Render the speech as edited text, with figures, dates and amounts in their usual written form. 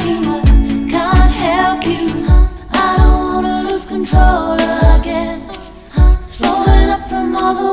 you, can't help you. I don't wanna lose control again. Throwing up from all the